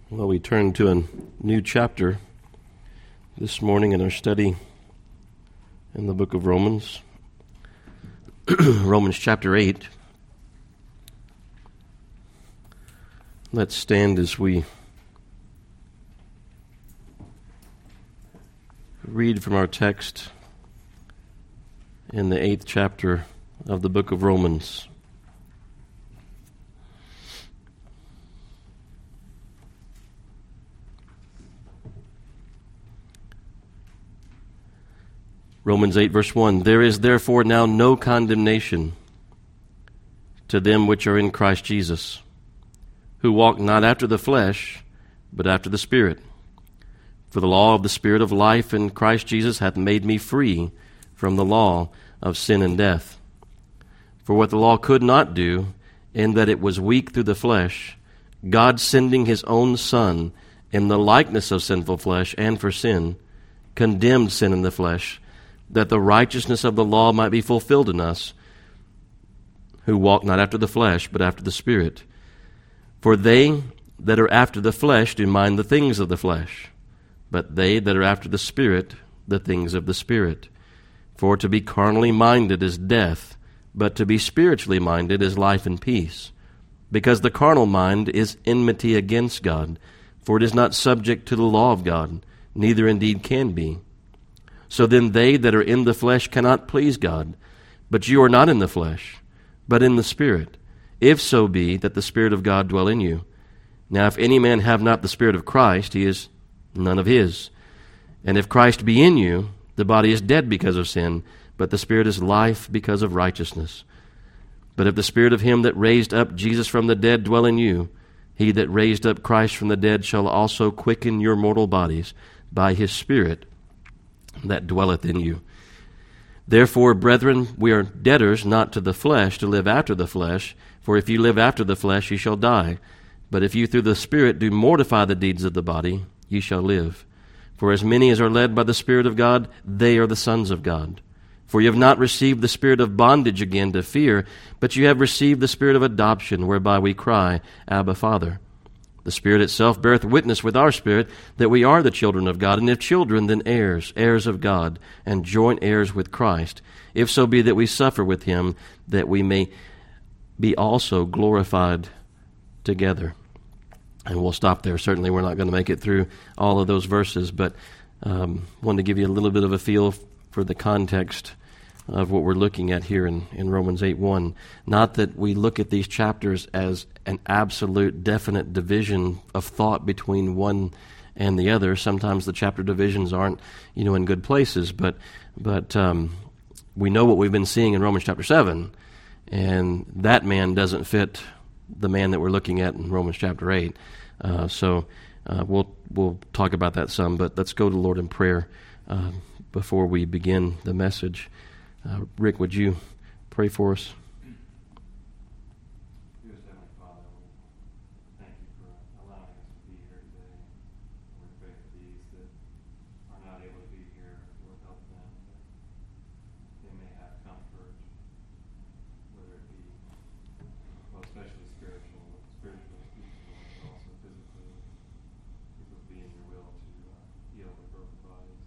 Well, we turn to a new chapter this morning in our study in the book of Romans. Romans chapter 8. Let's stand as we read from our text in the 8th chapter of the book of Romans. Romans 8, verse 1, "There is therefore now no condemnation to them which are in Christ Jesus, who walk not after the flesh, but after the Spirit. For the law of the Spirit of life in Christ Jesus hath made me free from the law of sin and death. For what the law could not do, in that it was weak through the flesh, God sending his own Son in the likeness of sinful flesh and for sin, condemned sin in the flesh, that the righteousness of the law might be fulfilled in us, who walk not after the flesh, but after the Spirit. For they that are after the flesh do mind the things of the flesh, but they that are after the Spirit, the things of the Spirit. For to be carnally minded is death, but to be spiritually minded is life and peace. Because the carnal mind is enmity against God, for it is not subject to the law of God, neither indeed can be. So then they that are in the flesh cannot please God. But you are not in the flesh, but in the Spirit, if so be that the Spirit of God dwell in you. Now if any man have not the Spirit of Christ, he is none of his. And if Christ be in you, the body is dead because of sin, but the Spirit is life because of righteousness. But if the Spirit of him that raised up Jesus from the dead dwell in you, he that raised up Christ from the dead shall also quicken your mortal bodies by his Spirit that dwelleth in you. Therefore, brethren, we are debtors not to the flesh to live after the flesh, for if you live after the flesh, ye shall die. But if you through the Spirit do mortify the deeds of the body, ye shall live. For as many as are led by the Spirit of God, they are the sons of God. For you have not received the spirit of bondage again to fear, but you have received the Spirit of adoption, whereby we cry, Abba, Father. The Spirit itself beareth witness with our spirit that we are the children of God, and if children, then heirs, heirs of God, and joint heirs with Christ, if so be that we suffer with him, that we may be also glorified together." And we'll stop there. Certainly we're not going to make it through all of those verses, but wanted to give you a little bit of a feel for the context of what we're looking at here in Romans 8:1. Not that we look at these chapters as an absolute, definite division of thought between one and the other. Sometimes the chapter divisions aren't, in good places, but we know what we've been seeing in Romans chapter 7, and that man doesn't fit the man that we're looking at in Romans chapter 8. So we'll talk about that some, but let's go to the Lord in prayer before we begin the message. Rick, would you pray for us? Dear Heavenly Father, thank you for allowing us to be here today. We pray for these that are not able to be here. Lord, help them that they may have comfort, whether it be, especially spiritually speaking, but also physically. It would be in your will to heal their broken bodies.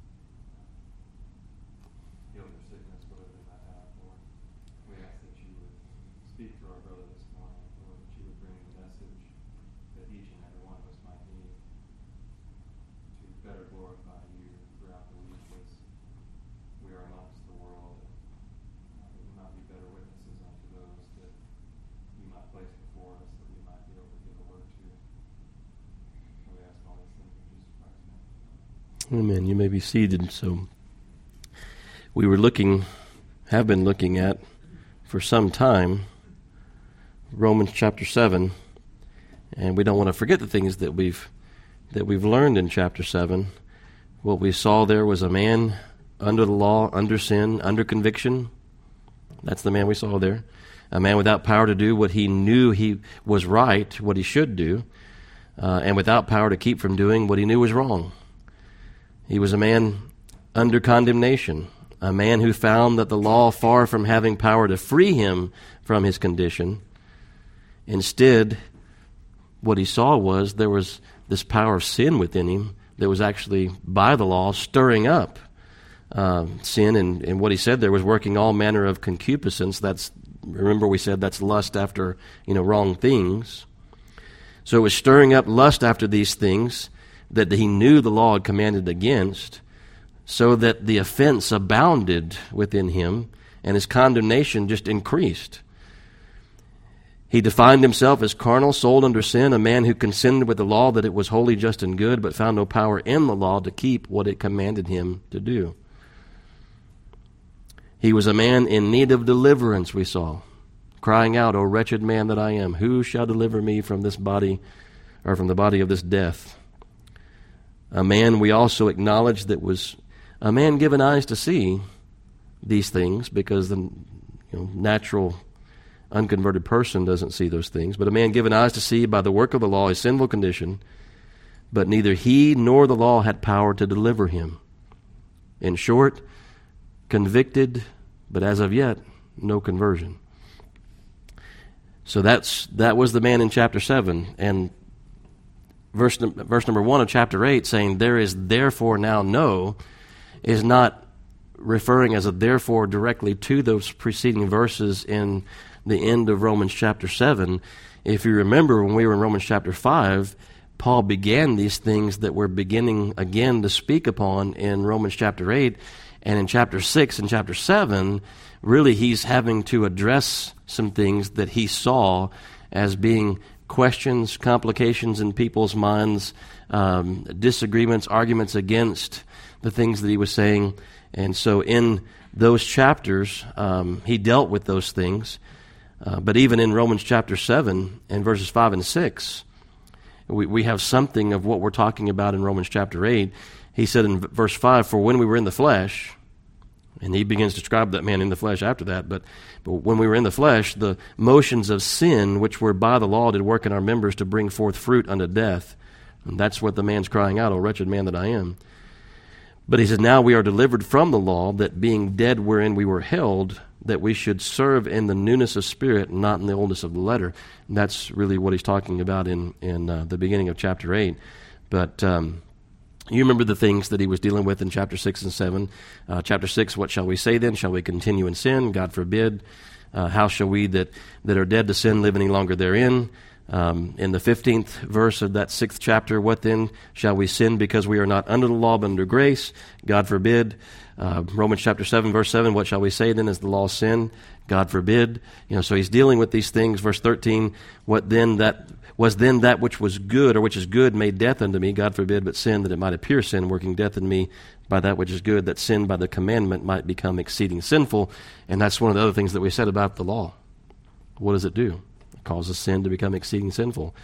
Heal their sickness, whatever they might have, Lord. We ask that you would speak to our brother this morning, Lord, that you would bring the message that each and every one of us might need to better glorify you throughout the week as we are amongst the world, and that we might be better witnesses unto those that you might place before us, that we might be able to give a word to. We ask all these things in Jesus Christ's name. Amen. You may be seated. So we have been looking at for some time Romans chapter 7, and we don't want to forget the things that we've learned in chapter 7. What we saw there was a man under the law, under sin, under conviction. That's the man we saw there. A man without power to do what he knew he was right, what he should do, and without power to keep from doing what he knew was wrong. He was a man under condemnation, a man who found that the law, far from having power to free him from his condition, instead what he saw was there was this power of sin within him that was actually, by the law, stirring up sin. And what he said there was working all manner of concupiscence. Remember we said that's lust after, wrong things. So it was stirring up lust after these things that he knew the law had commanded against, so that the offense abounded within him, and his condemnation just increased. He defined himself as carnal, sold under sin, a man who contended with the law that it was holy, just, and good, but found no power in the law to keep what it commanded him to do. He was a man in need of deliverance, we saw, crying out, "O wretched man that I am, who shall deliver me from this body, or from the body of this death?" A man we also acknowledged that was a man given eyes to see these things, because the natural unconverted person doesn't see those things, but a man given eyes to see by the work of the law his sinful condition, but neither he nor the law had power to deliver him. In short, convicted, but as of yet, no conversion. So that was the man in chapter 7, and verse number 1 of chapter 8 saying, "There is therefore now no," is not referring as a therefore directly to those preceding verses in the end of Romans chapter 7. If you remember, when we were in Romans chapter 5, Paul began these things that we're beginning again to speak upon in Romans chapter 8, and in chapter 6 and chapter 7, really he's having to address some things that he saw as being questions, complications in people's minds, disagreements, arguments against the things that he was saying. And so in those chapters, he dealt with those things. But even in Romans chapter 7 and verses 5 and 6, we have something of what we're talking about in Romans chapter 8. He said in verse 5, "For when we were in the flesh," and he begins to describe that man in the flesh after that, but when we were in the flesh, "the motions of sin, which were by the law, did work in our members to bring forth fruit unto death." And that's what the man's crying out, "O wretched man that I am." But he says, "Now we are delivered from the law, that being dead wherein we were held, that we should serve in the newness of spirit, not in the oldness of the letter." And that's really what he's talking about in the beginning of chapter 8. But you remember the things that he was dealing with in chapter 6 and 7. Chapter 6, "What shall we say then? Shall we continue in sin? God forbid. How shall we that are dead to sin live any longer therein?" In the 15th verse of that 6th chapter, "What then? Shall we sin because we are not under the law but under grace? God forbid." Romans chapter 7, verse 7, "What shall we say then? Is the law sin? God forbid." So he's dealing with these things. Verse 13, "What then that was then that which was good, or which is good, made death unto me? God forbid, but sin, that it might appear sin, working death in me by that which is good, that sin by the commandment might become exceeding sinful." And that's one of the other things that we said about the law. What does it do? It causes sin to become exceeding sinful.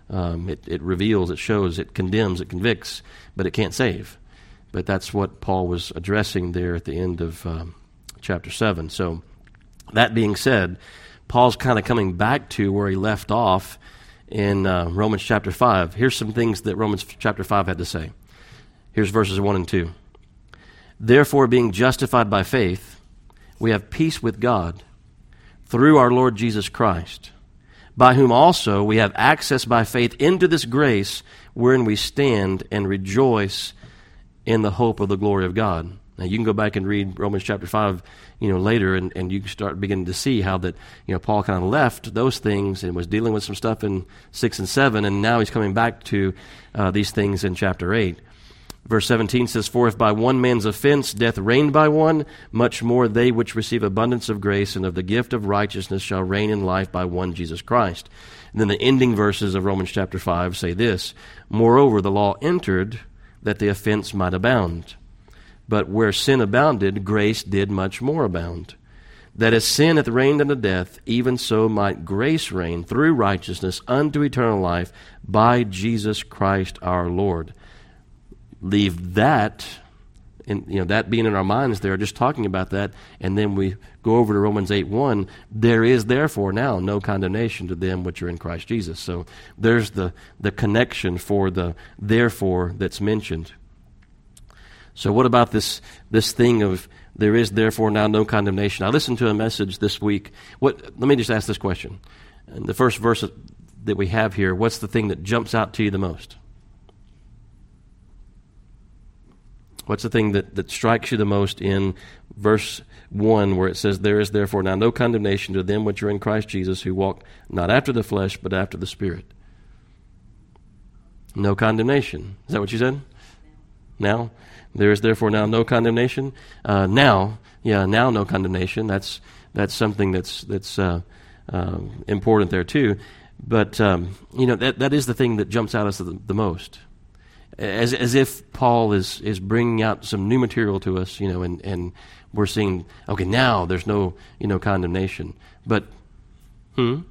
It reveals, it shows, it condemns, it convicts, but it can't save. But that's what Paul was addressing there at the end of chapter 7. So that being said, Paul's kind of coming back to where he left off in Romans chapter 5. Here's some things that Romans chapter 5 had to say. Here's verses 1 and 2. "Therefore, being justified by faith, we have peace with God through our Lord Jesus Christ, by whom also we have access by faith into this grace wherein we stand and rejoice in the hope of the glory of God." Now, you can go back and read Romans chapter 5, later, and you can start beginning to see how that, Paul kind of left those things and was dealing with some stuff in 6 and 7, and now he's coming back to these things in chapter 8. Verse 17 says, "For if by one man's offense death reigned by one, much more they which receive abundance of grace and of the gift of righteousness shall reign in life by one Jesus Christ." And then the ending verses of Romans chapter 5 say this, "Moreover, the law entered that the offense might abound. But where sin abounded, grace did much more abound. That as sin hath reigned unto death, even so might grace reign through righteousness unto eternal life by Jesus Christ our Lord." Leave that, and that being in our minds there, just talking about that, and then we go over to Romans 8:1. "There is therefore now no condemnation to them which are in Christ Jesus." So there's the connection for the therefore that's mentioned. So what about this thing of there is therefore now no condemnation? I listened to a message this week. Let me just ask this question. In the first verse that we have here, what's the thing that jumps out to you the most? What's the thing that strikes you the most in verse 1 where it says, there is therefore now no condemnation to them which are in Christ Jesus, who walk not after the flesh, but after the Spirit? No condemnation. Is that what you said? Now? There is therefore now no condemnation? Now no condemnation. That's something that's important there too. But, that is the thing that jumps out at us the most. As if Paul is bringing out some new material to us, and we're seeing, okay, now there's no, condemnation. But, in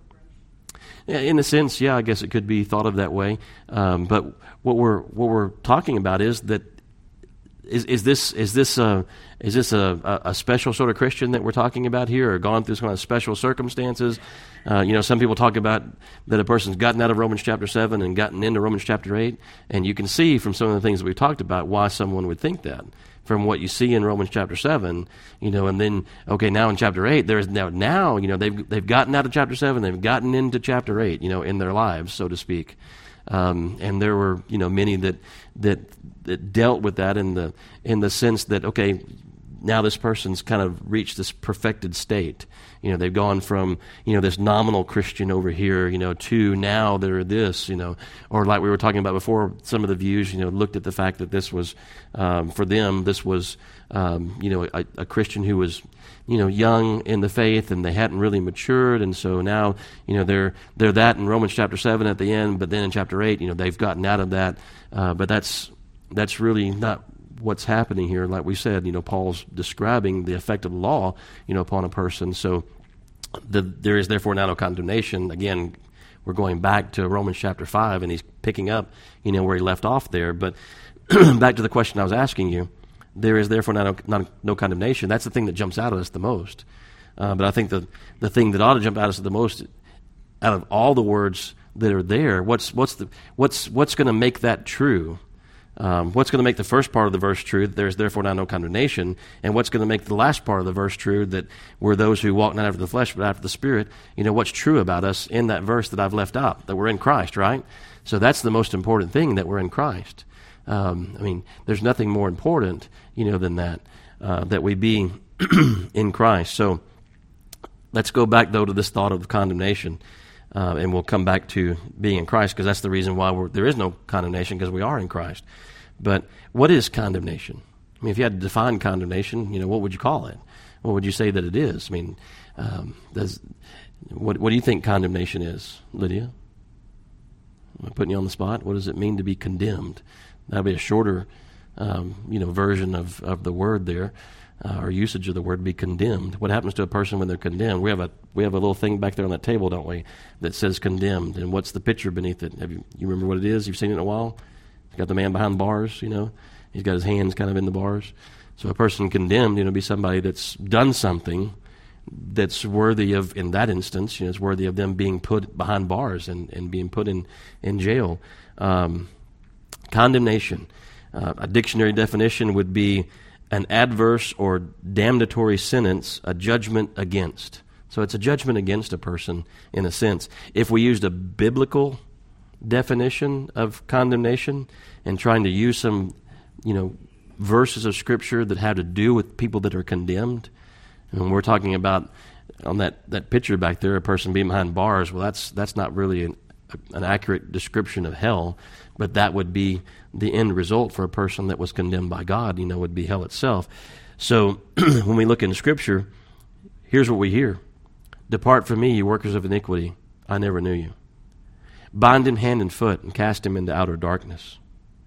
a sense, I guess it could be thought of that way. But what we're talking about is that is this a special sort of Christian that we're talking about here, or gone through some kind of special circumstances? Some people talk about that a person's gotten out of Romans chapter 7 and gotten into Romans chapter 8, and you can see from some of the things that we've talked about why someone would think that. From what you see in Romans chapter 7, and then, okay, now in chapter 8, there's now they've gotten out of chapter 7, they've gotten into chapter 8, in their lives, so to speak. And there were, many that dealt with that in the sense that, okay, now this person's kind of reached this perfected state. They've gone from, this nominal Christian over here, to now they're this, or like we were talking about before, some of the views, looked at the fact that this was, for them, this was, a Christian who was, young in the faith, and they hadn't really matured, and so now, they're that in Romans chapter 7 at the end, but then in chapter 8, they've gotten out of that, but that's really not what's happening here. Like we said, Paul's describing the effect of the law, upon a person. So there is therefore now no condemnation. Again, we're going back to Romans chapter 5, and he's picking up, where he left off there. But back to the question I was asking you, there is therefore now no condemnation. That's the thing that jumps out at us the most. But I think the thing that ought to jump out at us the most, out of all the words that are there, what's going to make that true? What's going to make the first part of the verse true, that there is therefore now no condemnation, and what's going to make the last part of the verse true, that we're those who walk not after the flesh but after the Spirit? What's true about us in that verse that I've left out, that we're in Christ, right? So that's the most important thing, that we're in Christ. There's nothing more important, than that we be in Christ. So let's go back, though, to this thought of condemnation. And we'll come back to being in Christ, because that's the reason why there is no condemnation, because we are in Christ. But what is condemnation? If you had to define condemnation, what would you call it? What would you say that it is? What do you think condemnation is, Lydia? Am I putting you on the spot? What does it mean to be condemned? That would be a shorter, version of the word there. Or usage of the word be condemned. What happens to a person when they're condemned? We have a little thing back there on that table, don't we, that says condemned. And what's the picture beneath it? You remember what it is? You've seen it in a while? You've got the man behind bars, He's got his hands kind of in the bars. So a person condemned, be somebody that's done something that's worthy of, in that instance, it's worthy of them being put behind bars and being put in jail. Condemnation. A dictionary definition would be an adverse or damnatory sentence, a judgment against. So it's a judgment against a person, in a sense. If we used a biblical definition of condemnation and trying to use some, verses of Scripture that have to do with people that are condemned, and we're talking about on that picture back there, a person being behind bars, well, that's not really an accurate description of hell, but that would be the end result for a person that was condemned by God, would be hell itself. So when we look in Scripture, here's what we hear. Depart from me, you workers of iniquity. I never knew you. Bind him hand and foot and cast him into outer darkness.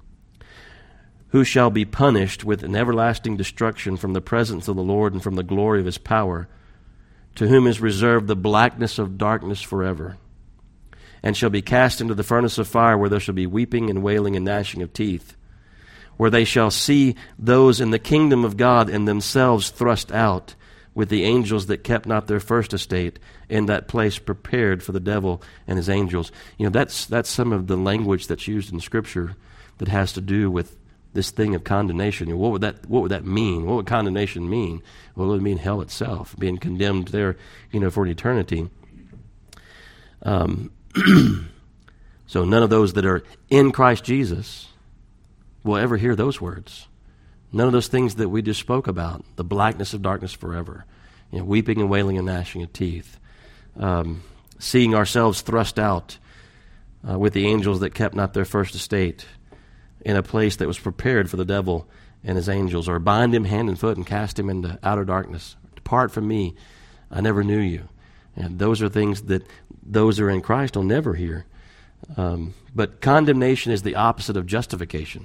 Who shall be punished with an everlasting destruction from the presence of the Lord and from the glory of his power, to whom is reserved the blackness of darkness forever, and shall be cast into the furnace of fire, where there shall be weeping and wailing and gnashing of teeth, where they shall see those in the kingdom of God and themselves thrust out with the angels that kept not their first estate, in that place prepared for the devil and his angels. That's some of the language that's used in Scripture that has to do with this thing of condemnation. What would that mean? What would condemnation mean? Well, it would mean hell itself, being condemned there, for an eternity. So none of those that are in Christ Jesus will ever hear those words. None of those things that we just spoke about, the blackness of darkness forever, weeping and wailing and gnashing of teeth, seeing ourselves thrust out with the angels that kept not their first estate in a place that was prepared for the devil and his angels, or bind him hand and foot and cast him into outer darkness. Depart from me, I never knew you. And those are things that those who are in Christ will never hear. But condemnation is the opposite of justification.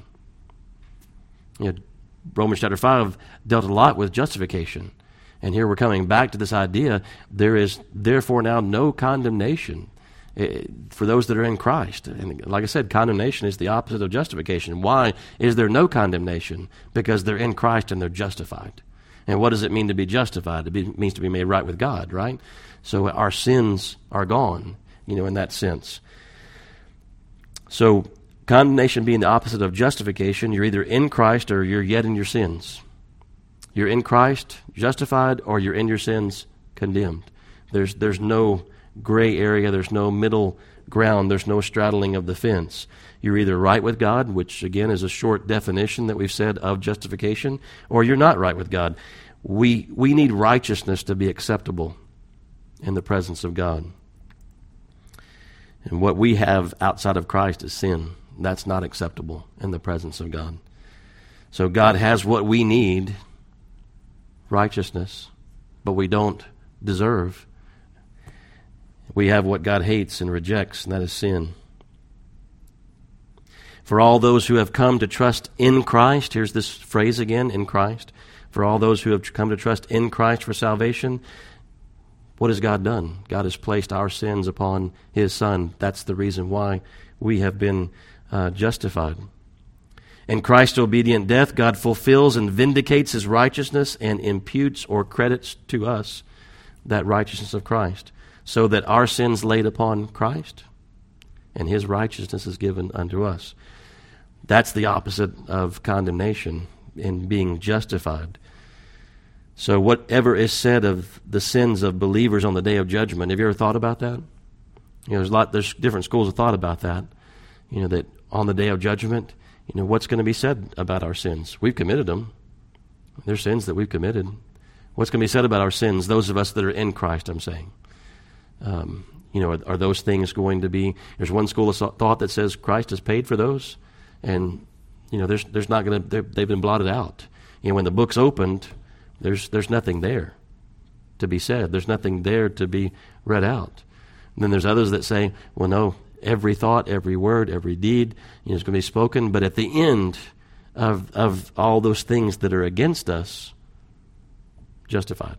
Romans chapter 5 dealt a lot with justification. And here we're coming back to this idea, there is therefore now no condemnation for those that are in Christ. And like I said, condemnation is the opposite of justification. Why is there no condemnation? Because they're in Christ and they're justified. And what does it mean to be justified? It means to be made right with God, right? So our sins are gone, in that sense. So condemnation being the opposite of justification, you're either in Christ or you're yet in your sins. You're in Christ, justified, or you're in your sins, condemned. There's no gray area, there's no middle ground, there's no straddling of the fence. You're either right with God, which again is a short definition that we've said of justification, or you're not right with God. We need righteousness to be acceptable in the presence of God. And what we have outside of Christ is sin. That's not acceptable in the presence of God. So God has what we need, righteousness, but we don't deserve. We have what God hates and rejects, and that is sin. For all those who have come to trust in Christ, here's this phrase again, in Christ. For all those who have come to trust in Christ for salvation, what has God done? God has placed our sins upon His Son. That's the reason why we have been justified. In Christ's obedient death, God fulfills and vindicates His righteousness and imputes or credits to us that righteousness of Christ, so that our sins laid upon Christ and His righteousness is given unto us. That's the opposite of condemnation in being justified. So whatever is said of the sins of believers on the day of judgment, have you ever thought about that? There's different schools of thought about that. That on the day of judgment, what's going to be said about our sins? We've committed them. They're sins that we've committed. What's going to be said about our sins, those of us that are in Christ, I'm saying? Are those things going to be... There's one school of thought that says Christ has paid for those, and, there's not going to... They've been blotted out. When the book's opened, there's nothing there to be said. There's nothing there to be read out. And then there's others that say, well, no, every thought, every word, every deed is going to be spoken, but at the end of all those things that are against us, justified,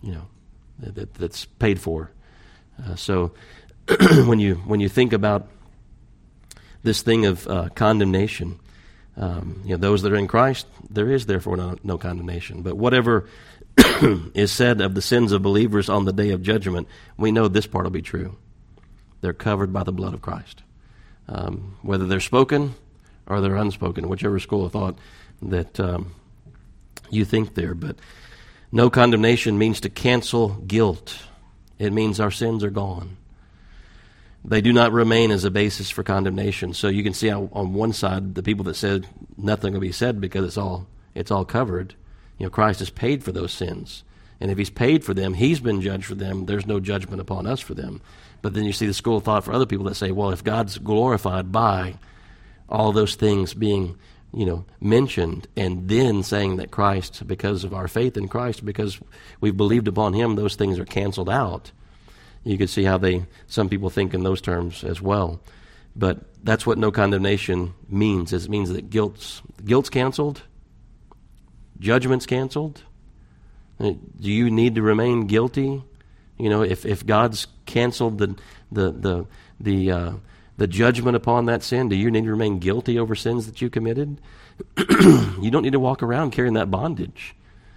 that's paid for. So when you think about this thing of condemnation, those that are in Christ, there is therefore no condemnation. But whatever is said of the sins of believers on the day of judgment, we know this part will be true. They're covered by the blood of Christ. Whether they're spoken or they're unspoken, whichever school of thought that you think there. But no condemnation means to cancel guilt. It means our sins are gone. They do not remain as a basis for condemnation. So you can see how on one side, the people that said nothing will be said because it's all covered. Christ has paid for those sins. And if He's paid for them, He's been judged for them. There's no judgment upon us for them. But then you see the school of thought for other people that say, well, if God's glorified by all those things being, mentioned, and then saying that Christ, because of our faith in Christ, because we've believed upon Him, those things are canceled out. You can see how some people think in those terms as well. But that's what no condemnation means. It means that guilt's canceled, judgment's canceled. Do you need to remain guilty? If God's canceled the judgment upon that sin, do you need to remain guilty over sins that you committed? You don't need to walk around carrying that bondage.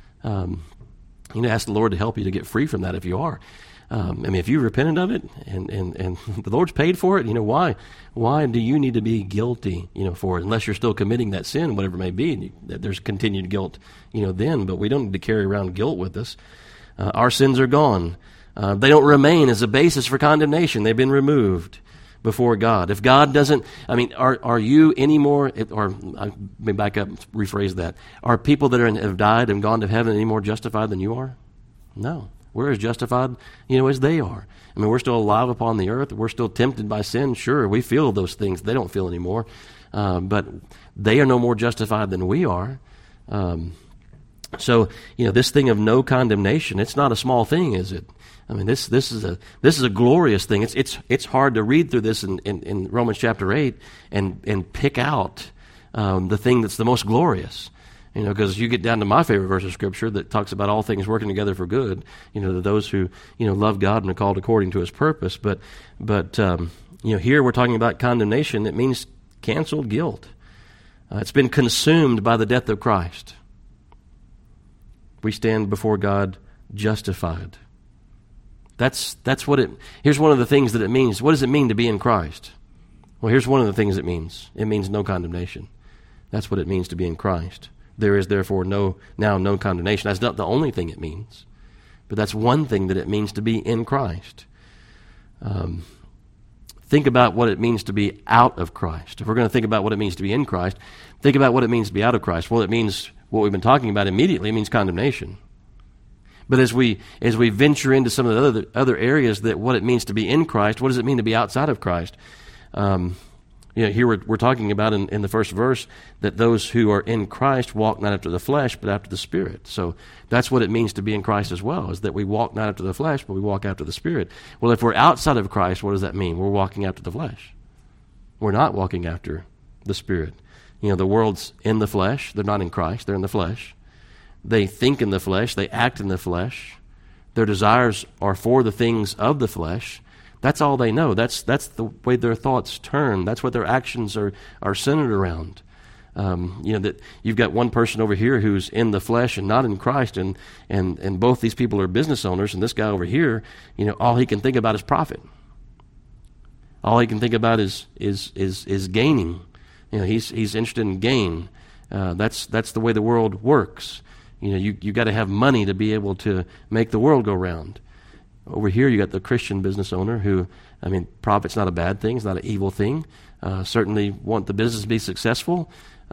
Ask the Lord to help you to get free from that if you are. If you repented of it and the Lord's paid for it, why do you need to be guilty, for it? Unless you're still committing that sin, whatever it may be, there's continued guilt, then. But we don't need to carry around guilt with us. Our sins are gone. They don't remain as a basis for condemnation. They've been removed. before God. If God doesn't, are you any more, or let me back up, rephrase that. Are people that have died and gone to heaven any more justified than you are? No. We're as justified, as they are. We're still alive upon the earth. We're still tempted by sin. Sure, we feel those things. They don't feel anymore. But they are no more justified than we are. So, this thing of no condemnation, it's not a small thing, is it? This is a glorious thing. It's hard to read through this in Romans chapter 8 and pick out the thing that's the most glorious. Because you get down to my favorite verse of Scripture that talks about all things working together for good, to those who, love God and are called according to His purpose. But here we're talking about condemnation. It means canceled guilt. It's been consumed by the death of Christ. We stand before God justified. That's what it. Here's one of the things that it means. What does it mean to be in Christ? Well, here's one of the things it means. It means no condemnation. That's what it means to be in Christ. There is therefore no condemnation. That's not the only thing it means, but that's one thing that it means to be in Christ. Think about what it means to be out of Christ. If we're going to think about what it means to be in Christ, think about what it means to be out of Christ. Well, it means what we've been talking about immediately. It means condemnation. But as we venture into some of the other areas that what it means to be in Christ, what does it mean to be outside of Christ? Here we're talking about in the first verse that those who are in Christ walk not after the flesh, but after the Spirit. So that's what it means to be in Christ as well, is that we walk not after the flesh, but we walk after the Spirit. Well, if we're outside of Christ, what does that mean? We're walking after the flesh. We're not walking after the Spirit. The world's in the flesh. They're not in Christ. They're in the flesh. They think in the flesh. They act in the flesh. Their desires are for the things of the flesh. That's all they know. That's the way their thoughts turn. That's what their actions are centered around. That you've got one person over here who's in the flesh and not in Christ, and both these people are business owners, and this guy over here, all he can think about is profit. All he can think about is gaining. He's interested in gain. That's the way the world works. You got to have money to be able to make the world go round. Over here, you got the Christian business owner who, profit's not a bad thing. It's not an evil thing. Certainly want the business to be successful.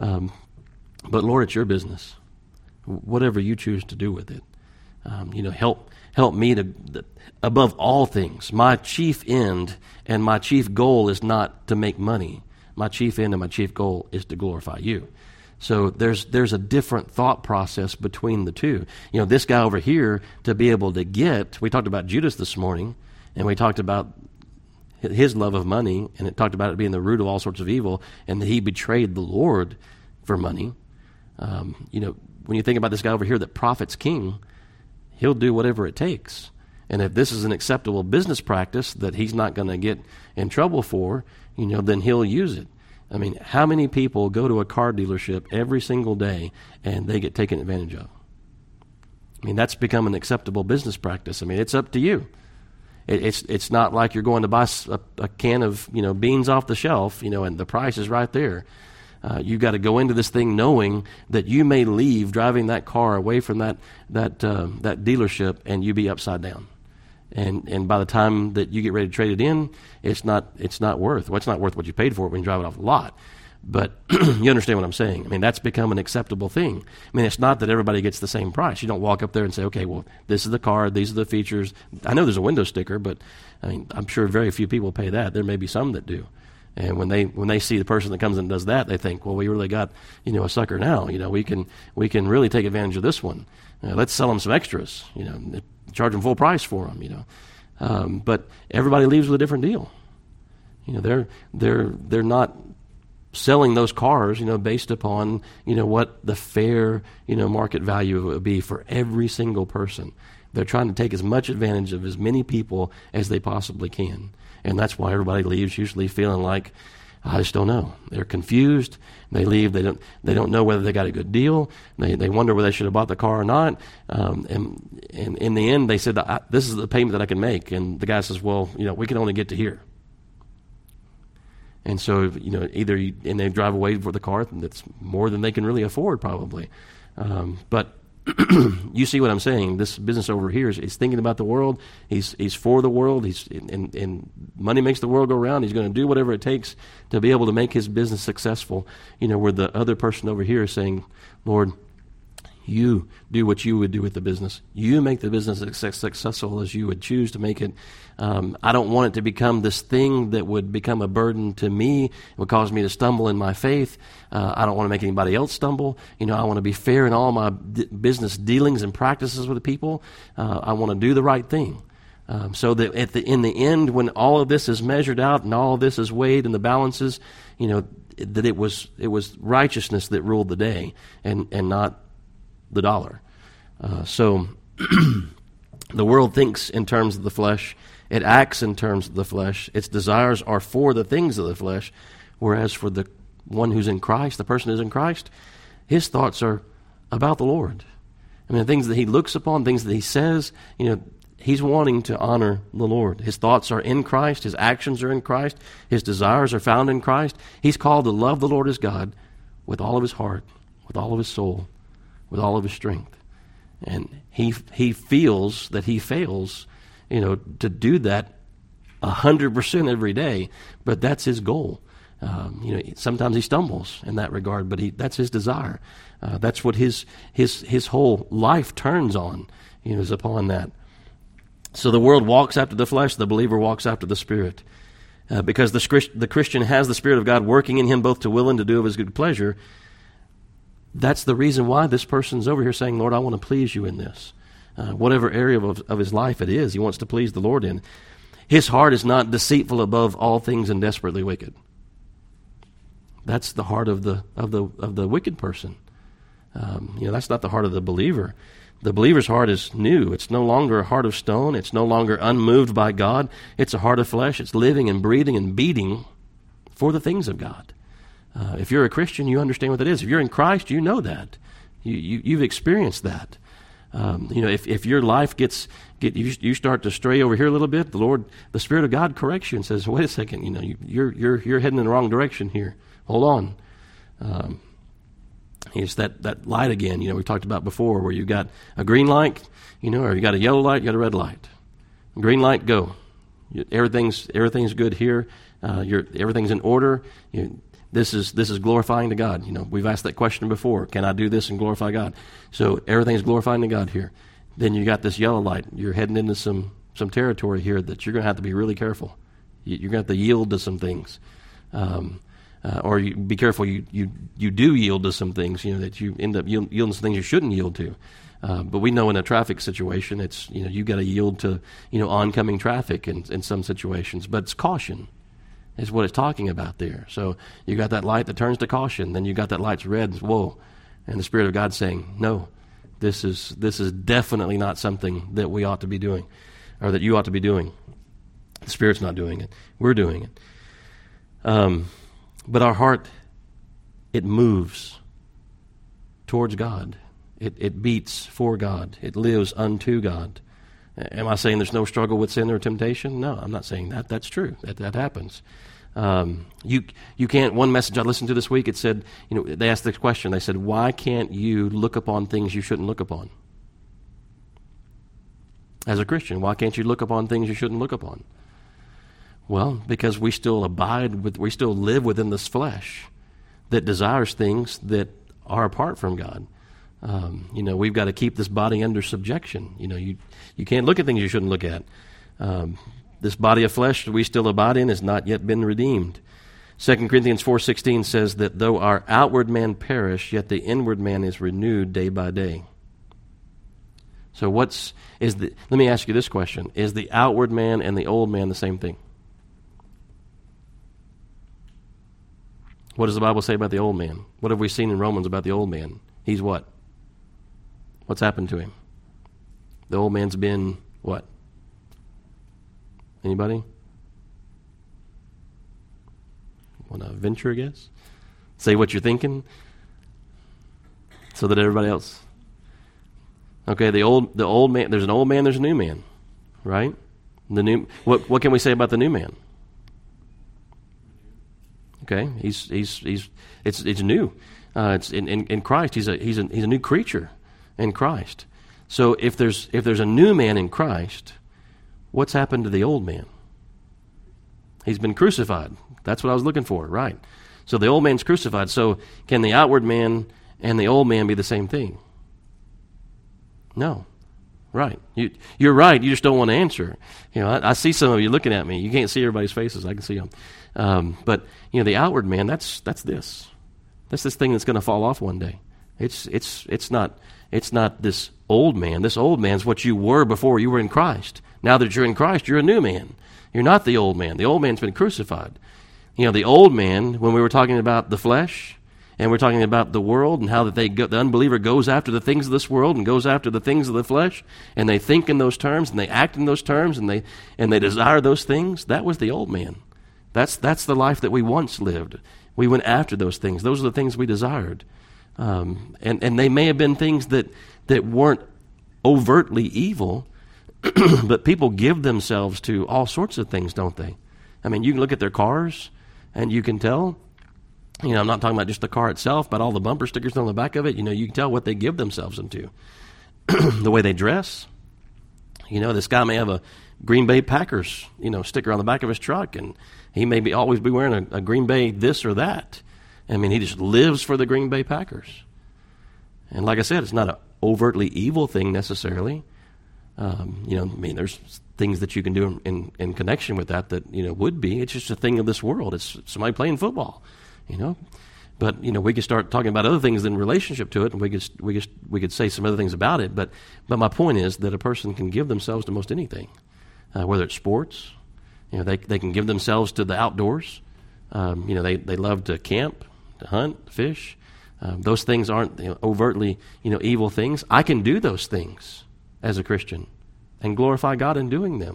But Lord, it's your business. Whatever you choose to do with it. Help me to, above all things, my chief end and my chief goal is not to make money. My chief end and my chief goal is to glorify you. So there's a different thought process between the two. This guy over here, to be able to get, we talked about Judas this morning, and we talked about his love of money, and it talked about it being the root of all sorts of evil, and that he betrayed the Lord for money. When you think about this guy over here that profits king, he'll do whatever it takes. And if this is an acceptable business practice that he's not going to get in trouble for, then he'll use it. How many people go to a car dealership every single day and they get taken advantage of? That's become an acceptable business practice. It's up to you. It's not like you're going to buy a can of beans off the shelf, and the price is right there. You've got to go into this thing knowing that you may leave driving that car away from that dealership and you be upside down. And by the time that you get ready to trade it in, it's not worth. Well, it's not worth what you paid for it when you drive it off the lot. But you understand what I'm saying. That's become an acceptable thing. It's not that everybody gets the same price. You don't walk up there and say, okay, well, this is the car, these are the features. I know there's a window sticker, but I'm sure very few people pay that. There may be some that do. And when they see the person that comes and does that, they think, well, we really got a sucker now. We can really take advantage of this one. Let's sell them some extras. Charge them full price for them. But everybody leaves with a different deal. They're not selling those cars, based upon what the fair market value would be for every single person. They're trying to take as much advantage of as many people as they possibly can. And that's why everybody leaves usually feeling like, I just don't know. They're confused. They leave. They don't know whether they got a good deal. They wonder whether they should have bought the car or not. And in the end, they said, this is the payment that I can make. And the guy says, well, we can only get to here. And so, and they drive away for the car that's more than they can really afford probably. But you see what I'm saying. This business over here is thinking about the world. He's for the world. And money makes the world go round. He's going to do whatever it takes to be able to make his business successful. Where the other person over here is saying, Lord, you do what you would do with the business. You make the business as successful as you would choose to make it. I don't want it to become this thing that would become a burden to me. It would cause me to stumble in my faith. I don't want to make anybody else stumble. I want to be fair in all my business dealings and practices with the people. I want to do the right thing. So that in the end, when all of this is measured out and all of this is weighed in the balances, that it was righteousness that ruled the day and not the dollar. So the world thinks in terms of the flesh. It acts in terms of the flesh. Its desires are for the things of the flesh, whereas for the one who's in Christ, the person who's in Christ, his thoughts are about the Lord. The things that he looks upon, things that he says, he's wanting to honor the Lord. His thoughts are in Christ. His actions are in Christ. His desires are found in Christ. He's called to love the Lord his God with all of his heart, with all of his soul, with all of his strength. And he feels that he fails, to do that 100% every day, but that's his goal. Sometimes he stumbles in that regard, but that's his desire. That's what his whole life turns on, is upon that. So the world walks after the flesh, the believer walks after the Spirit. Because the Christian has the Spirit of God working in him both to will and to do of his good pleasure. That's the reason why this person's over here saying, Lord, I want to please you in this. Whatever area of his life it is, he wants to please the Lord in. His heart is not deceitful above all things and desperately wicked. That's the heart of the wicked person. That's not the heart of the believer. The believer's heart is new. It's no longer a heart of stone. It's no longer unmoved by God. It's a heart of flesh. It's living and breathing and beating for the things of God. If you're a Christian, you understand what that is. If you're in Christ, you know that. You've experienced that. If your life you start to stray over here a little bit, the Spirit of God corrects you and says, "Wait a second, you're heading in the wrong direction here. Hold on." It's that light again. We talked about before, where you got a green light, or you got a yellow light, you got a red light. Green light, go. Everything's good here. Everything's in order. This is glorifying to God. We've asked that question before. Can I do this and glorify God? So everything's glorifying to God here. Then you got this yellow light. You're heading into some territory here that you're going to have to be really careful. You're going to have to yield to some things. Or you be careful, you do yield to some things, that you end up yielding to some things you shouldn't yield to. But we know in a traffic situation, it's, you got to yield to, oncoming traffic in some situations. But it's caution is what it's talking about there. So you got that light that turns to caution, then you got that light's red, whoa. And the Spirit of God saying, no, this is definitely not something that we ought to be doing, or that you ought to be doing. The Spirit's not doing it. We're doing it. But our heart, it moves towards God. It beats for God. It lives unto God. Am I saying there's no struggle with sin or temptation? No, I'm not saying that. That's true. That happens. You can't. One message I listened to this week, it said, they asked this question. They said, why can't you look upon things you shouldn't look upon? As a Christian, why can't you look upon things you shouldn't look upon? Well, because we still we still live within this flesh that desires things that are apart from God. We've got to keep this body under subjection. You can't look at things you shouldn't look at. This body of flesh that we still abide in has not yet been redeemed. 2 Corinthians 4:16 says that though our outward man perish, yet the inward man is renewed day by day. So let me ask you this question. Is the outward man and the old man the same thing? What does the Bible say about the old man? What have we seen in Romans about the old man? He's what? What's happened to him? The old man's been what? Anybody? Want to venture a guess? Say what you're thinking so that everybody else. Okay, the old man, there's an old man, there's a new man, right? What can we say about the new man? Okay, it's new. It's in Christ. He's a new creature. in Christ. So if there's a new man in Christ, what's happened to the old man? He's been crucified. That's what I was looking for, right? So the old man's crucified. So can the outward man and the old man be the same thing? No. Right. You're right. You just don't want to answer. I see some of you looking at me. You can't see everybody's faces. I can see them. But the outward man, that's this. That's this thing that's going to fall off one day. It's not this old man. This old man's what you were before you were in Christ. Now that you're in Christ, you're a new man. You're not the old man. The old man's been crucified. The old man, when we were talking about the flesh, and we're talking about the world and how that the unbeliever goes after the things of this world and goes after the things of the flesh, and they think in those terms and they act in those terms and they desire those things. That was the old man. That's the life that we once lived. We went after those things. Those are the things we desired, and they may have been things that weren't overtly evil, but people give themselves to all sorts of things, don't they? I mean, you can look at their cars and you can tell. I'm not talking about just the car itself, but all the bumper stickers on the back of it. You can tell what they give themselves into. The way they dress. This guy may have a Green Bay Packers, sticker on the back of his truck, and he may always be wearing a Green Bay this or that. I mean, he just lives for the Green Bay Packers. And like I said, it's not an overtly evil thing necessarily. There's things that you can do in connection with that would be. It's just a thing of this world. It's somebody playing football. But we could start talking about other things in relationship to it, and we could say some other things about it. But my point is that a person can give themselves to most anything, whether it's sports. They can give themselves to the outdoors. They love to camp, to hunt, fish. Those things aren't overtly evil things. I can do those things as a Christian and glorify God in doing them.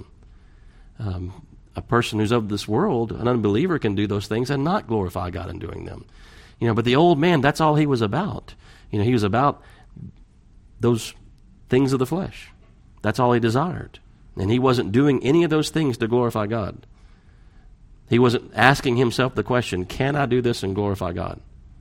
A person who's of this world, an unbeliever, can do those things and not glorify God in doing them. But the old man, that's all he was about. He was about those things of the flesh. That's all he desired. And he wasn't doing any of those things to glorify God. He wasn't asking himself the question, can I do this and glorify God?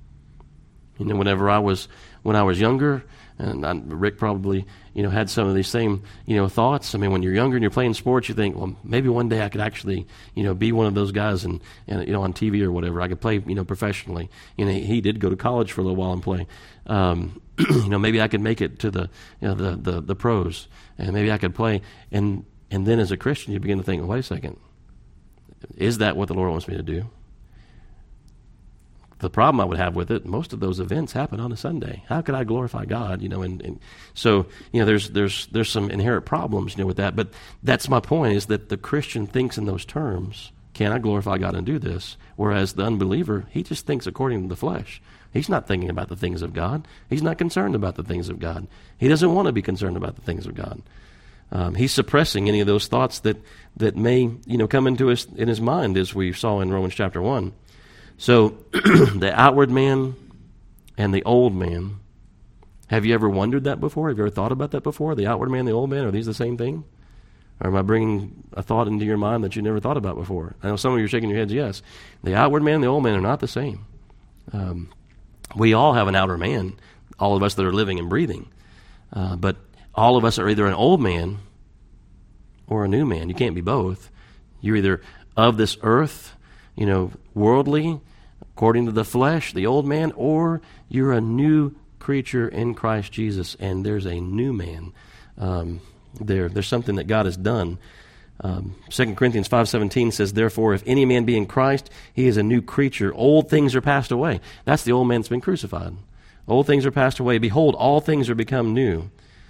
When I was younger, and Rick probably, had some of these same, thoughts. I mean, when you're younger and you're playing sports, you think, well, maybe one day I could actually, be one of those guys and on TV or whatever. I could play, professionally. He did go to college for a little while and play. Maybe I could make it to the pros, and maybe I could play. And then as a Christian, you begin to think, well, wait a second, is that what the Lord wants me to do? The problem I would have with it, most of those events happen on a Sunday. How could I glorify God? And so there's some inherent problems with that. But that's my point, is that the Christian thinks in those terms. Can I glorify God and do this? Whereas the unbeliever, he just thinks according to the flesh. He's not thinking about the things of God. He's not concerned about the things of God. He doesn't want to be concerned about the things of God. He's suppressing any of those thoughts that may come into in his mind, as we saw in Romans chapter 1. So, the outward man and the old man, have you ever wondered that before? Have you ever thought about that before? The outward man and the old man, are these the same thing? Or am I bringing a thought into your mind that you never thought about before? I know some of you are shaking your heads, yes. The outward man and the old man are not the same. We all have an outer man, all of us that are living and breathing. But all of us are either an old man or a new man. You can't be both. You're either of this earth, worldly, according to the flesh, the old man, or you're a new creature in Christ Jesus, and there's a new man. There's something that God has done. 2 Corinthians 5:17 says, therefore, if any man be in Christ, he is a new creature. Old things are passed away. That's the old man that's been crucified. Old things are passed away. Behold, all things are become new.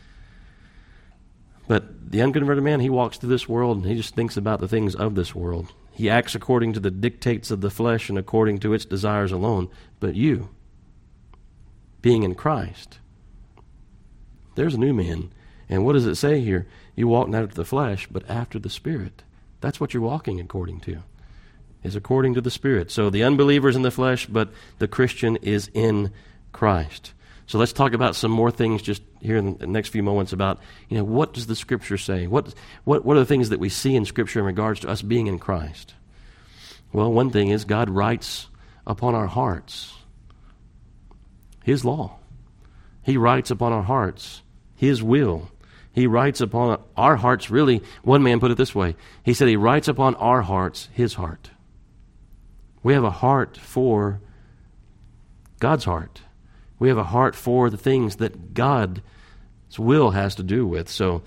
But the unconverted man, he walks through this world, and he just thinks about the things of this world. He acts according to the dictates of the flesh and according to its desires alone. But you, being in Christ, there's a new man. And what does it say here? You walk not after the flesh, but after the Spirit. That's what you're walking according to, is according to the Spirit. So the unbeliever is in the flesh, but the Christian is in Christ. So let's talk about some more things just here in the next few moments about, what does the Scripture say? What are the things that we see in Scripture in regards to us being in Christ? Well, one thing is God writes upon our hearts His law. He writes upon our hearts His will. He writes upon our hearts, really, one man put it this way. He said He writes upon our hearts His heart. We have a heart for God's heart. We have a heart for the things that God's will has to do with. So,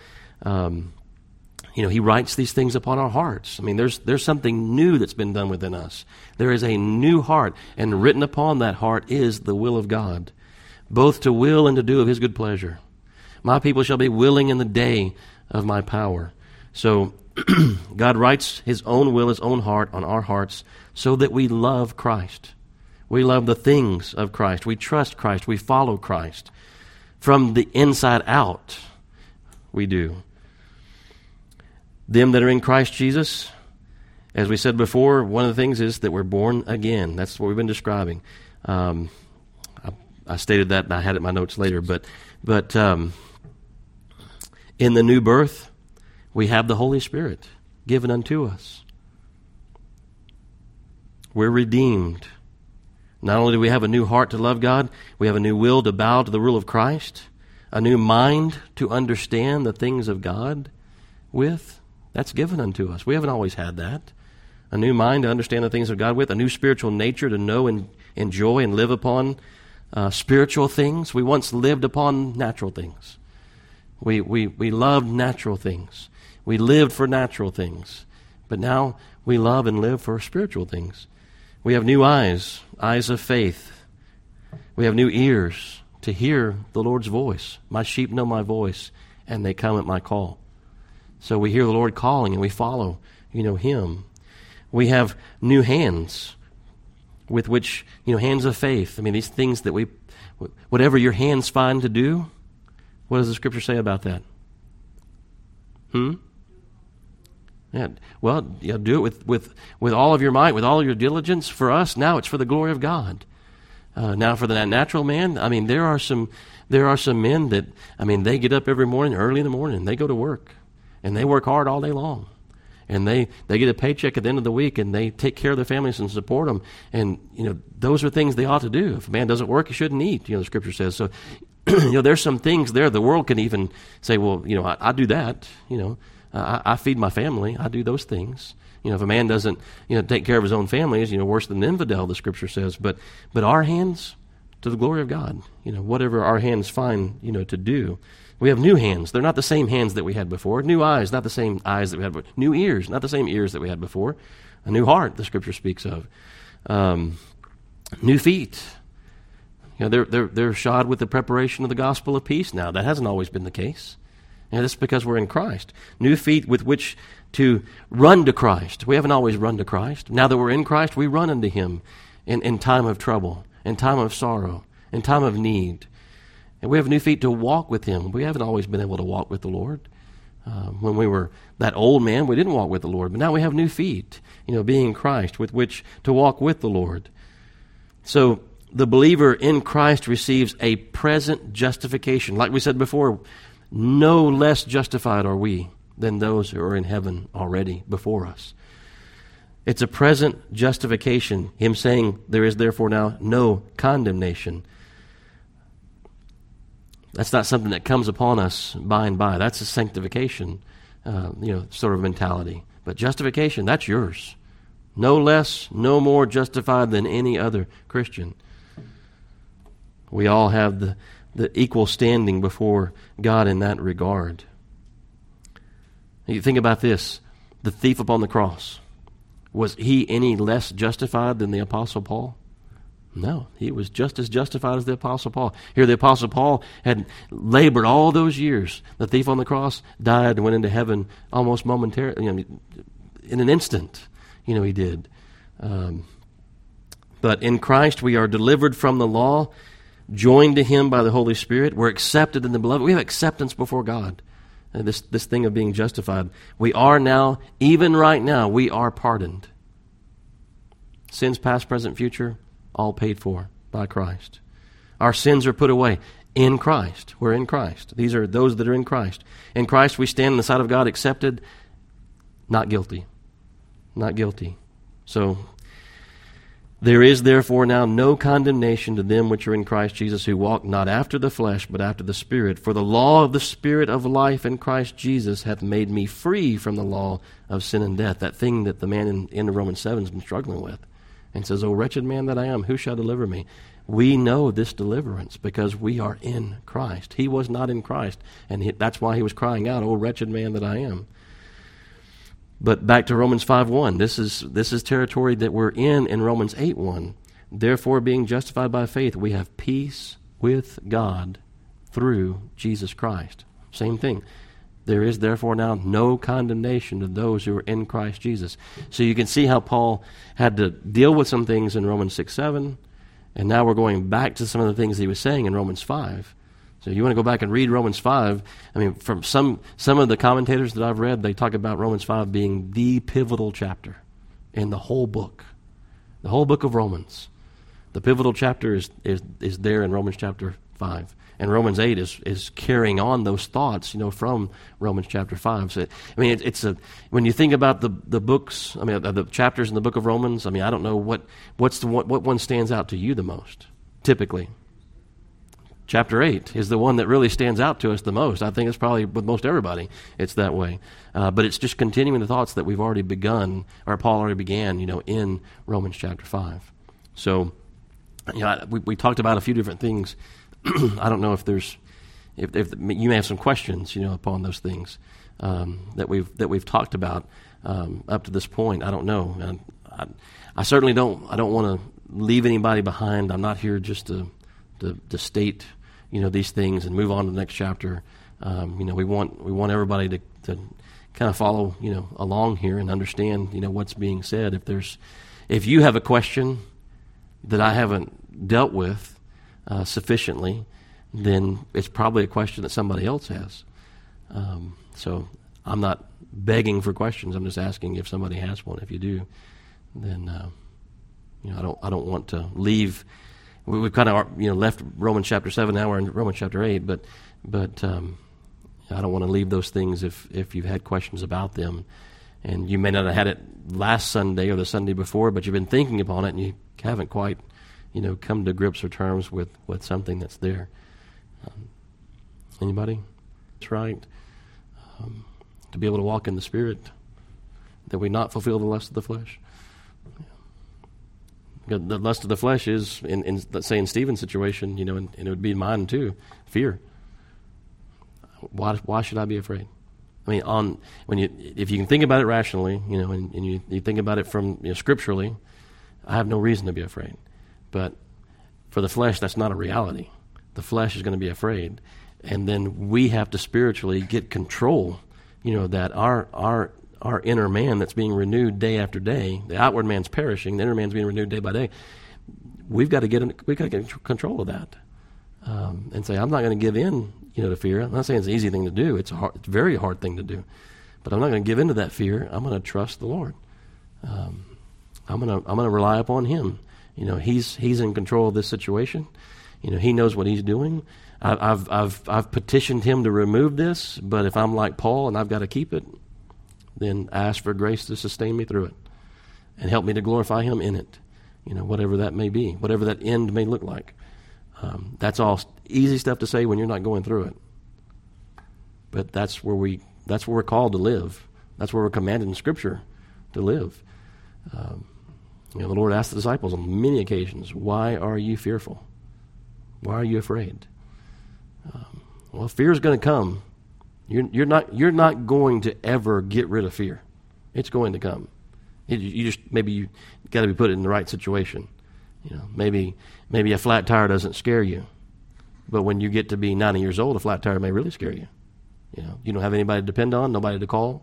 He writes these things upon our hearts. I mean, there's something new that's been done within us. There is a new heart, and written upon that heart is the will of God, both to will and to do of His good pleasure. My people shall be willing in the day of my power. So God writes His own will, His own heart on our hearts so that we love Christ. We love the things of Christ. We trust Christ. We follow Christ. From the inside out, we do. Them that are in Christ Jesus, as we said before, one of the things is that we're born again. That's what we've been describing. I stated that, and I had it in my notes later, but in the new birth, we have the Holy Spirit given unto us. We're redeemed. Not only do we have a new heart to love God, we have a new will to bow to the rule of Christ, a new mind to understand the things of God with. That's given unto us. We haven't always had that. A new mind to understand the things of God with, a new spiritual nature to know and enjoy and live upon spiritual things. We once lived upon natural things. We loved natural things. We lived for natural things. But now we love and live for spiritual things. We have new eyes, eyes of faith. We have new ears to hear the Lord's voice. My sheep know my voice, and they come at my call. So we hear the Lord calling, and we follow, Him. We have new hands with which, hands of faith. I mean, these things that whatever your hands find to do, what does the Scripture say about that? Yeah. Well, do it with all of your might, with all of your diligence. For us, now it's for the glory of God. Now, for the natural man, I mean, there are some men that, they get up every morning, early in the morning, they go to work, and they work hard all day long, and they get a paycheck at the end of the week, and they take care of their families and support them, and those are things they ought to do. If a man doesn't work, he shouldn't eat. The Scripture says so. There's some things there. The world can even say, well, I do that. I feed my family. I do those things. If a man doesn't, take care of his own family, is worse than an infidel, the Scripture says. But our hands to the glory of God. Whatever our hands find, to do. We have new hands. They're not the same hands that we had before. New eyes, not the same eyes that we had before. New ears, not the same ears that we had before. A new heart, the Scripture speaks of. New feet. They're shod with the preparation of the gospel of peace now. That hasn't always been the case. And that's because we're in Christ. New feet with which to run to Christ. We haven't always run to Christ. Now that we're in Christ, we run unto Him in time of trouble, in time of sorrow, in time of need. And we have new feet to walk with Him. We haven't always been able to walk with the Lord. When we were that old man, we didn't walk with the Lord. But now we have new feet, being in Christ, with which to walk with the Lord. So the believer in Christ receives a present justification. Like we said before, no less justified are we than those who are in heaven already before us. It's a present justification. Him saying, there is therefore now no condemnation. That's not something that comes upon us by and by. That's a sanctification, sort of mentality. But justification, that's yours. No less, no more justified than any other Christian. We all have the equal standing before God in that regard. You think about this. The thief upon the cross. Was he any less justified than the Apostle Paul? No, he was just as justified as the Apostle Paul. Here the Apostle Paul had labored all those years. The thief on the cross died and went into heaven almost momentarily, in an instant. He did. But in Christ we are delivered from the law, joined to Him by the Holy Spirit. We're accepted in the Beloved. We have acceptance before God. And this thing of being justified. We are now, even right now, we are pardoned. Sins past, present, future, all paid for by Christ. Our sins are put away in Christ. We're in Christ. These are those that are in Christ. In Christ we stand on the side of God accepted, not guilty. Not guilty. So There is therefore now no condemnation to them which are in Christ Jesus, who walk not after the flesh, but after the Spirit. For the law of the Spirit of life in Christ Jesus hath made me free from the law of sin and death. That thing that the man in Romans 7 has been struggling with. And says, O wretched man that I am, who shall deliver me? We know this deliverance because we are in Christ. He was not in Christ, and that's why he was crying out, O wretched man that I am. But back to Romans 5:1. This is territory that we're in Romans 8:1. Therefore, being justified by faith, we have peace with God through Jesus Christ. Same thing. There is therefore now no condemnation to those who are in Christ Jesus. So you can see how Paul had to deal with some things in Romans 6:7, and now we're going back to some of the things he was saying in Romans 5. So you want to go back and read Romans 5. I mean, from some of the commentators that I've read, they talk about Romans 5 being the pivotal chapter in the whole book of Romans. The pivotal chapter is there in Romans chapter 5. And Romans 8 is carrying on those thoughts, from Romans chapter 5. So, I mean, when you think about the books, I mean, the chapters in the book of Romans, I mean, I don't know what one stands out to you the most, typically. Chapter 8 is the one that really stands out to us the most. I think it's probably with most everybody, it's that way. But it's just continuing the thoughts that we've already begun, or Paul already began, in Romans chapter 5. So, we talked about a few different things. I don't know if you may have some questions, upon those things that we've talked about up to this point. I don't know. I certainly don't want to leave anybody behind. I'm not here just to state these things and move on to the next chapter. We want everybody to kind of follow along here and understand what's being said. If you have a question that I haven't dealt with sufficiently, then it's probably a question that somebody else has. So I'm not begging for questions. I'm just asking if somebody has one. If you do, then I don't want to leave. We've kind of left Romans chapter 7, now we're in Romans chapter 8, but I don't want to leave those things if you've had questions about them, and you may not have had it last Sunday or the Sunday before, but you've been thinking upon it and you haven't quite come to grips or terms with something that's there. Anybody? That's right. To be able to walk in the Spirit, that we not fulfill the lust of the flesh. The lust of the flesh is, let's say in Stephen's situation, and it would be mine too, fear. Why should I be afraid? I mean, if you can think about it rationally, and you think about it from scripturally, I have no reason to be afraid. But for the flesh, that's not a reality. The flesh is going to be afraid, and then we have to spiritually get control. That our inner man that's being renewed day after day, the outward man's perishing, the inner man's being renewed day by day. We've got to get control of that, and say, I'm not going to give in, to fear. I'm not saying it's an easy thing to do. It's a very hard thing to do, but I'm not going to give in to that fear. I'm going to trust the Lord. I'm going to rely upon Him. He's in control of this situation. He knows what He's doing. I've petitioned Him to remove this, but if I'm like Paul and I've got to keep it, then ask for grace to sustain me through it and help me to glorify Him in it, whatever that may be, whatever that end may look like. That's all easy stuff to say when you're not going through it. But that's where we're called to live. That's where we're commanded in Scripture to live. The Lord asked the disciples on many occasions, why are you fearful? Why are you afraid? Well, fear is going to come. You're not going to ever get rid of fear. It's going to come. You got to be put in the right situation. Maybe a flat tire doesn't scare you, but when you get to be 90 years old, a flat tire may really scare you. You don't have anybody to depend on, nobody to call.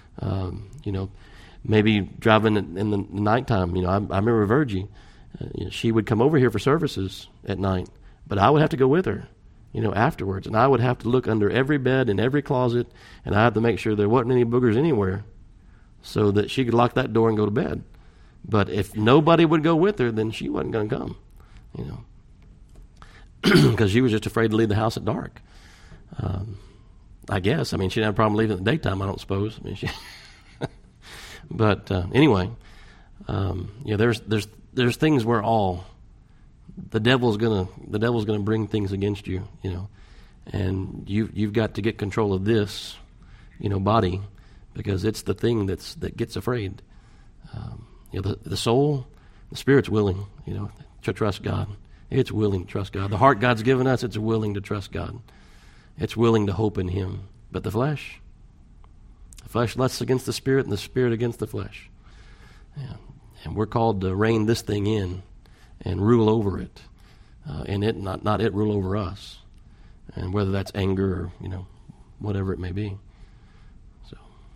Maybe driving in the nighttime. I remember Virgie. She would come over here for services at night, but I would have to go with her. Afterwards. And I would have to look under every bed and every closet, and I had to make sure there wasn't any boogers anywhere so that she could lock that door and go to bed. But if nobody would go with her, then she wasn't going to come, because she was just afraid to leave the house at dark. I guess. I mean, she didn't have a problem leaving in the daytime, I don't suppose. But anyway, There's things where the devil's gonna bring things against you, and you've got to get control of this, body, because it's the thing that gets afraid. The soul, the spirit's willing, to trust God. It's willing to trust God. The heart God's given us, it's willing to trust God. It's willing to hope in Him. But the flesh lusts against the spirit, and the spirit against the flesh. Yeah. And we're called to rein this thing in and rule over it, and it not it rule over us. And whether that's anger or whatever it may be.